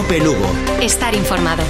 Galipe Lugo. Estar informado.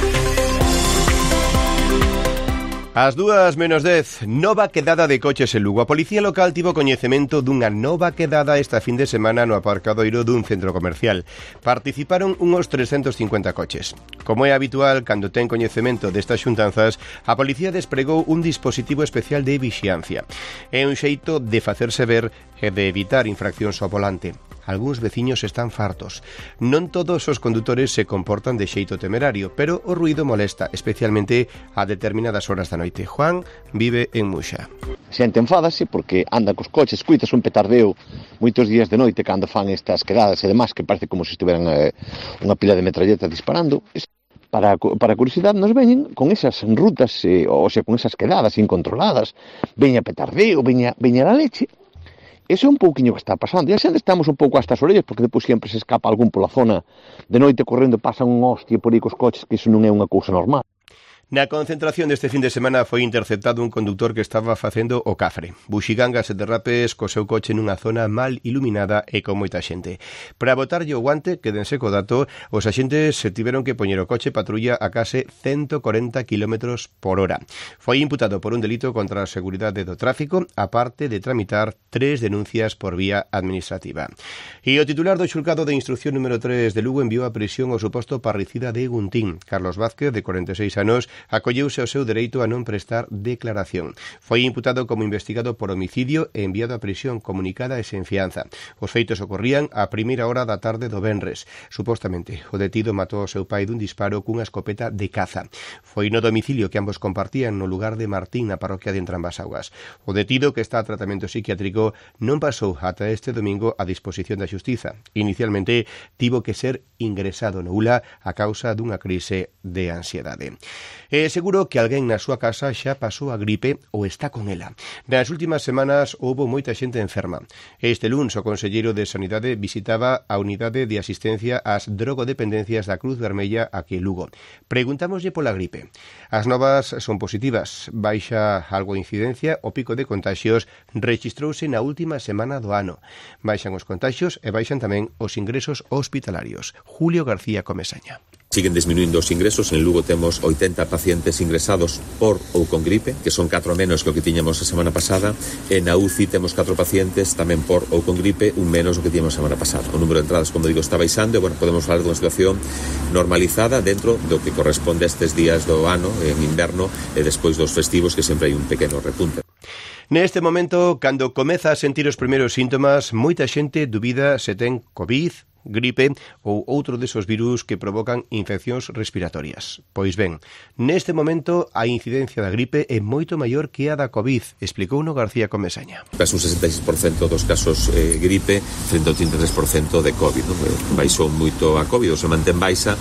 Ás 2:10, nova quedada de coches en Lugo. A Policía Local tivo coñecemento dunha nova quedada esta fin de semana no aparcadoiro dun centro comercial. Participaron unos 350 coches. Como é habitual, cando ten coñecemento destas xuntanzas, a Policía despregou un dispositivo especial de vixiancia. É un xeito de facerse ver e de evitar infraccións ao volante. Algúns veciños están fartos. Non todos os condutores se comportan de xeito temerario, pero o ruído molesta, especialmente a determinadas horas da noite. Juan vive en Muxa. Xente enfádase porque anda cos coches, escuitas un petardeo moitos días de noite cando fan estas quedadas e demais, que parece como se estiveran unha pila de metralletas disparando. Para curiosidade nos veñen con esas rutas, ou sea, con esas quedadas incontroladas, veña petardeo, veña a leche. Eso é un pouquiño que está pasando. E a xente estamos un pouco hasta as orellas, porque depois sempre se escapa algún pola zona de noite correndo, pasa un hostia por aí cos coches, que iso non é unha cousa normal. Na concentración deste fin de semana foi interceptado un conductor que estaba facendo o cafre. Buxigangas e derrapes co seu coche nunha zona mal iluminada e con moita xente. Para botarlle o guante, quédense co dato, os axentes se tiveron que poñer o coche patrulla a case 140 km por hora. Foi imputado por un delito contra a seguridade do tráfico, aparte de tramitar 3 denuncias por vía administrativa. E o titular do xulgado de instrucción número 3 de Lugo enviou a prisión o suposto parricida de Guntín. Carlos Vázquez, de 46 anos, acolleuse ao seu dereito a non prestar declaración. Foi imputado como investigado por homicidio e enviado a prisión comunicada e sen fianza. Os feitos ocorrían a primeira hora da tarde do venres. Supostamente, o detido matou ao seu pai dun disparo cunha escopeta de caza. Foi no domicilio que ambos compartían no lugar de Martín, na parroquia de Entrambasaugas. O detido, que está a tratamento psiquiátrico, non pasou ata este domingo a disposición da xustiza. Inicialmente, tivo que ser ingresado no ULA a causa dunha crise de ansiedade. É seguro que alguén na súa casa xa pasou a gripe ou está con ela. Nas últimas semanas houbo moita xente enferma. Este luns o conselleiro de Sanidade visitaba a unidade de asistencia ás drogodependencias da Cruz Vermella aquí en Lugo. Preguntámoslle pola gripe. As novas son positivas. Baixa algo a incidencia, o pico de contaxios rexistrouse na última semana do ano. Baixan os contaxios e baixan tamén os ingresos hospitalarios. Julio García Comesaña. Siguen disminuindo os ingresos. En Lugo temos 80 pacientes ingresados por ou con gripe, que son 4 menos que o que tiñamos a semana pasada. En a UCI temos 4 pacientes tamén por ou con gripe, un menos o que tiñamos a semana pasada. O número de entradas, como digo, está baixando e, podemos falar dunha situación normalizada dentro do que corresponde a estes días do ano, en inverno, e despois dos festivos, que sempre hai un pequeno repunte. Neste momento, cando comeza a sentir os primeiros síntomas, moita xente dubida se ten COVID, gripe ou outro desos virus que provocan infeccións respiratorias. Pois ben, neste momento a incidencia da gripe é moito maior que a da COVID, explicouno García Comesaña. Casi un 66% dos casos gripe frente ao 33% de COVID. Baixou moito a COVID, ou se mantén baixa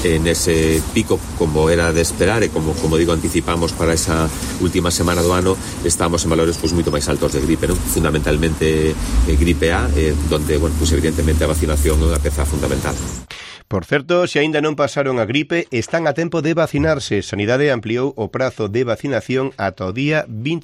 nese pico, como era de esperar, e como digo, anticipamos para esa última semana do ano, estamos en valores moito máis altos de gripe, fundamentalmente gripe A, donde, evidentemente a vacinación é unha peza fundamental. Por certo, se aínda non pasaron a gripe, están a tempo de vacinarse. Sanidade ampliou o prazo de vacinación ata o día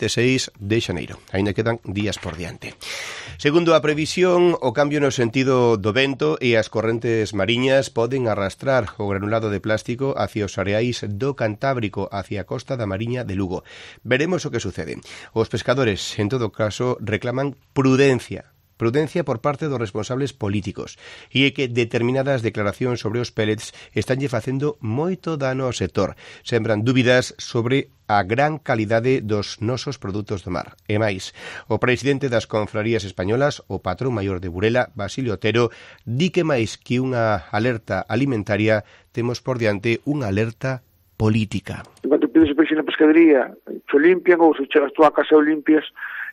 26 de xaneiro. Aínda quedan días por diante. Segundo a previsión, o cambio no sentido do vento e as correntes mariñas poden arrastrar o granulado de plástico hacia os areais do Cantábrico, hacia a costa da Mariña de Lugo. Veremos o que sucede. Os pescadores, en todo caso, reclaman prudencia por parte dos responsables políticos, e é que determinadas declaracións sobre os pellets estanlle facendo moito dano ao sector. Sembran dúbidas sobre a gran calidade dos nosos produtos do mar. E máis, o presidente das confrarías españolas, o patrón maior de Burela, Basilio Otero, di que máis que unha alerta alimentaria, temos por diante unha alerta política. Cando pides peixe na pescadería, se limpian, ou se chegas tú a casa o limpias,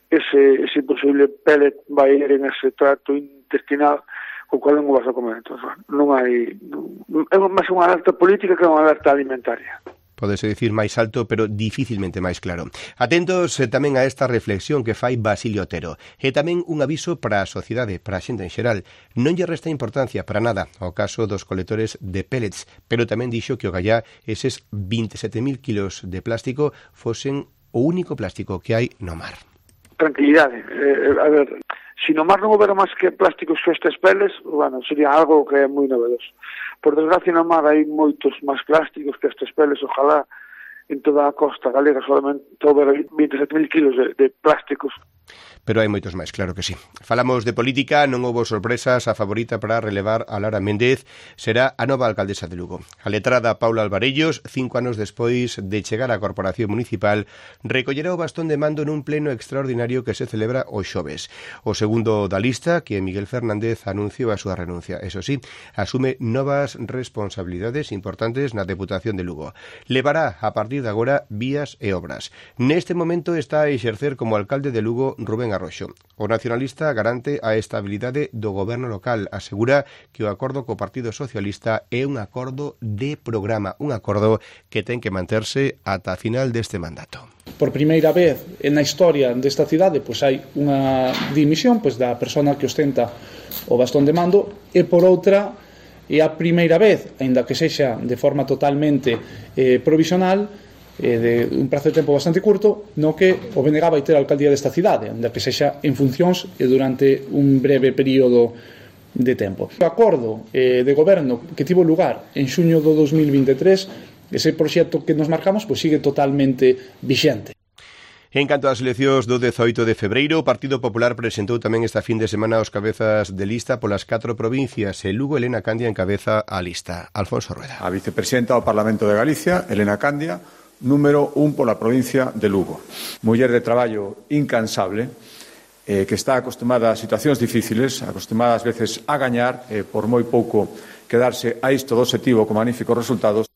ese posible pellet vai ir en ese trato intestinal co cual non o vas a comer. Entón, non hai... É máis unha alerta política que unha alerta alimentaria. Podese dicir máis alto, pero dificilmente máis claro. Atentos tamén a esta reflexión que fai Basilio Otero. E tamén un aviso para a sociedade, para a xente en xeral. Non lle resta importancia para nada ao caso dos colectores de pellets, pero tamén dixo que o gallá eses 27.000 kilos de plástico fosen o único plástico que hai no mar. Tranquilidade. A ver, Se no mar non houbera máis que plásticos que estes peles, bueno, sería algo que é moi novedoso. Por desgracia no mar hai moitos máis plásticos que estes peles, ojalá en toda a costa galega solamente houbera 27.000 kilos de plásticos. Pero hai moitos máis, claro que sí. Falamos de política, non houbo sorpresas. A favorita para relevar a Lara Méndez será a nova alcaldesa de Lugo. A letrada Paula Alvarellos, 5 anos despois de chegar á Corporación Municipal, recollerá o bastón de mando nun pleno extraordinario que se celebra o xoves. O segundo da lista, que é Miguel Fernández, anunciou a súa renuncia. Eso sí, asume novas responsabilidades importantes na Deputación de Lugo. Levará, a partir de agora, vías e obras. Neste momento está a exercer como alcalde de Lugo Rubén Arroxo. O nacionalista garante a estabilidade do goberno local. Asegura que o acordo co Partido Socialista é un acordo de programa, un acordo que ten que manterse ata a final deste mandato. Por primeira vez na historia desta cidade, pois hai unha dimisión pois da persona que ostenta o bastón de mando, e por outra é a primeira vez, aínda que sexa de forma totalmente provisional, de un prazo de tempo bastante curto, no que o BNG vai ter a alcaldía desta cidade, onde que sexa en funcións e durante un breve período de tempo. O acordo de goberno que tivo lugar en xuño do 2023, ese proxecto que nos marcamos, pois sigue totalmente vixente. En canto ás eleccións do 18 de febreiro, o Partido Popular presentou tamén esta fin de semana os cabezas de lista polas 4 provincias e Lugo Elena Candia encabeza a lista. Alfonso Rueda. A vicepresidenta do Parlamento de Galicia, Elena Candia, número 1 pola provincia de Lugo. Muller de traballo incansable, que está acostumada a situacións difíciles, acostumada ás veces a gañar, por moi pouco quedarse a isto do obxectivo con magníficos resultados.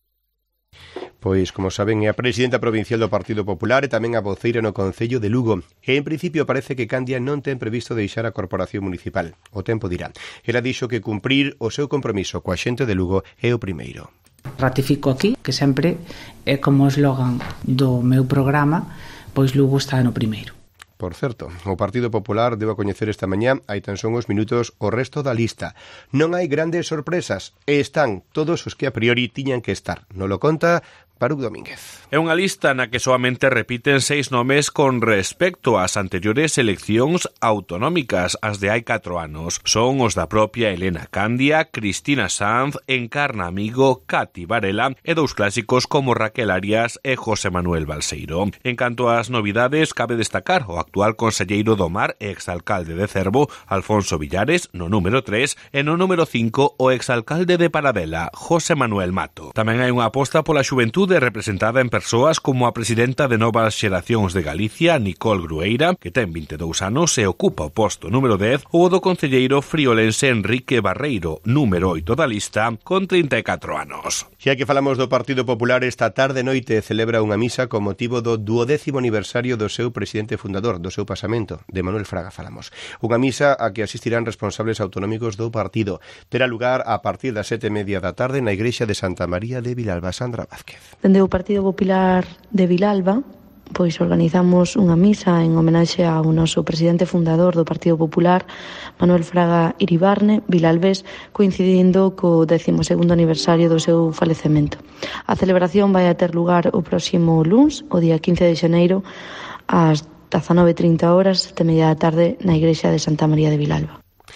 Pois, como saben, é a presidenta provincial do Partido Popular e tamén a voceira no Concello de Lugo. E, en principio, parece que Candia non ten previsto deixar a Corporación Municipal. O tempo dirá. Ela dixo que cumprir o seu compromiso coa xente de Lugo é o primeiro. Ratifico aquí que sempre é como eslogan do meu programa, pois Lugo está no primeiro. Por certo, o Partido Popular deu a coñecer esta mañá, hai tan son uns minutos, o resto da lista. Non hai grandes sorpresas, e están todos os que a priori tiñan que estar. Non lo conta Baruch Domínguez. É unha lista na que soamente repiten 6 nomes con respecto ás anteriores eleccións autonómicas, as de hai 4 anos. Son os da propia Elena Candia, Cristina Sanz, Encarna Amigo, Cati Varela e dous clásicos como Raquel Arias e José Manuel Balseiro. En canto ás novidades, cabe destacar o actual conselleiro do Mar e exalcalde de Cervo, Alfonso Villares, no número 3, e no número 5, o exalcalde de Paradela, José Manuel Mato. Tamén hai unha aposta pola xuventude representada en persoas como a presidenta de Novas Xeracións de Galicia, Nicole Grueira, que ten 22 anos e ocupa o posto número 10, ou o do concelleiro friolense Enrique Barreiro, número 8 da lista, con 34 anos. Xa que falamos do Partido Popular, esta tarde noite celebra unha misa con motivo do 12º aniversario do seu presidente fundador, do seu pasamento, de Manuel Fraga falamos. Unha misa a que asistirán responsables autonómicos do partido. Terá lugar a partir das 7:30 da tarde na igrexa de Santa María de Vilalba. Sandra Vázquez. Dende o Partido Popular de Vilalba, pois organizamos unha misa en homenaxe ao noso presidente fundador do Partido Popular, Manuel Fraga Iribarne, vilalbés, coincidindo co 12º aniversario do seu falecemento. A celebración vai a ter lugar o próximo luns, o día 15 de xaneiro, ás 19:30 horas, 7:30 da tarde, na igrexa de Santa María de Vilalba.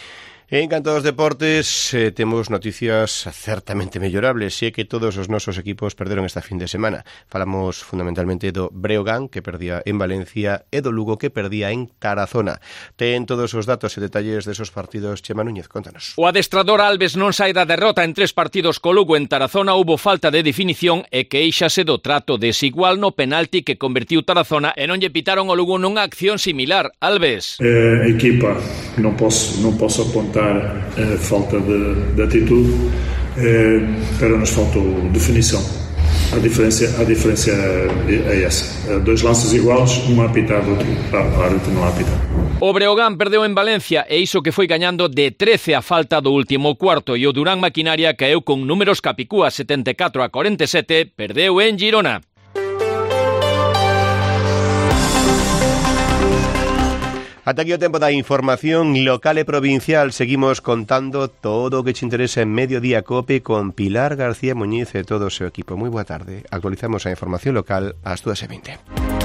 En canto aos deportes, temos noticias certamente mellorables, e que todos os nosos equipos perderon esta fin de semana. Falamos fundamentalmente do Breogán, que perdía en Valencia, e do Lugo, que perdía en Tarazona. Ten todos os datos e detalles desos partidos. Chema Núñez, contanos. O adestrador Alves non sai da derrota en 3 partidos co Lugo. En Tarazona houbo falta de definición e queixase do trato desigual no penalti que convertiu Tarazona e non lle pitaron ao Lugo nunha acción similar. Alves. Equipa, non posso apontar falta de atitude, pero nos faltou definição. A diferença é essa. 2 lances iguais, um apitado, outro árbitro non apita. O Breogán perdeu en Valencia e iso que foi gañando de 13 a falta do último cuarto, e o Durán Maquinaria caeu con números capicúa 74-47, perdeu en Girona. Ata aquí o tempo da información local e provincial. Seguimos contando todo o que te interesa en Mediodía Cope con Pilar García Muñiz e todo o seu equipo. Moi boa tarde. Actualizamos a información local ás 2:20.